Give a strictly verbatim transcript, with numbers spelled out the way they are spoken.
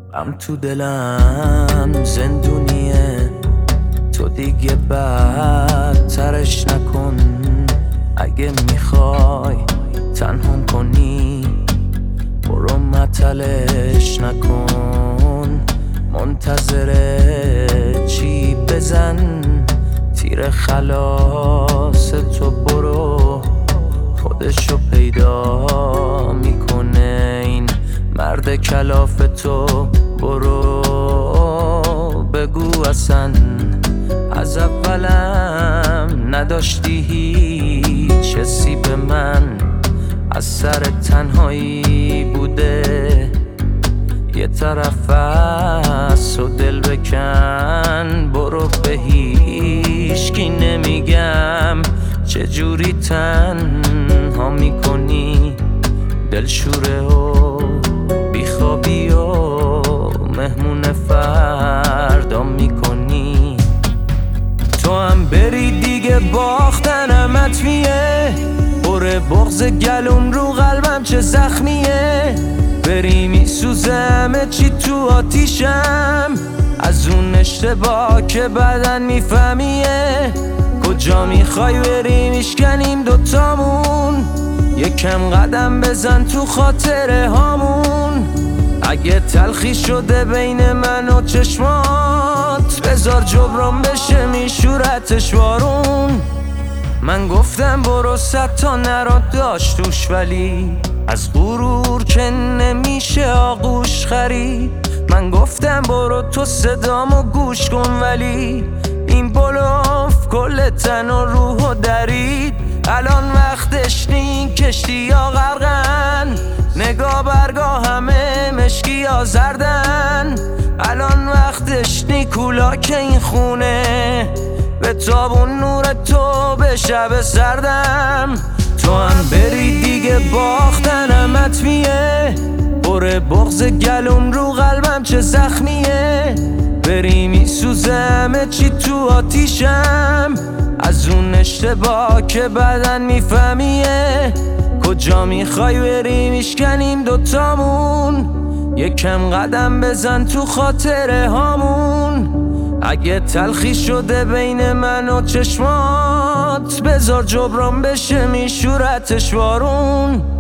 غم تو دلم زندونیه، تو دیگه بدترش نکن. اگه میخوای تنهام کنی برو مطلش نکن. منتظر چی بزن تیر خلاص تو، برو خودشو پیدا میکنه این مرد کلاف تو. برو بگو اصلا از اولم نداشتی هیچ حسی به من، از سر تنهایی بوده یه طرف از و دل بکن. برو به هیچکی نمیگم چجوری تنها میکنی، دلشوره و بیخوابی و مهمون فردا میکنی. تو هم بری دیگه باختنم حتمیه، بره بغض گلوم رو قلبم چه زخمیه. بری میسوزه همه چی تو آتیشم، از اون اشتباه که بعدن میفهمیه. کجا میخوای بری میشکنیم دوتامون، یکم قدم بزن تو خاطره هامون. اگه تلخی شده بین من و چشمات بذار جبران بشه میشورتش وارون. من گفتم برو صد تا نرا داشت توش، ولی از غرور که نمیشه آغوش خرید. من گفتم برو تو صدامو گوش کن، ولی این بلوف کل تن و روحو درید. الان وقتش نی کشتی یا غرقن، نگاه برگاه همه مشکی یا زردن. الان وقتش نی کولا که این خونه به تابون نور تو به شب سردم. تو هم بری دیگه باختنم حتمیه، بره بغض گلوم رو قلبم چه زخمیه. بری میسوزه همه چی تو آتیشم، از اون اشتباه که بعدن میفهمیه. کجا میخوای بری میشکنیم دوتامون، یکم قدم بزن تو خاطره هامون. اگه تلخی شده بین من و چشمات بذار جبران بشه میشورتش وارون.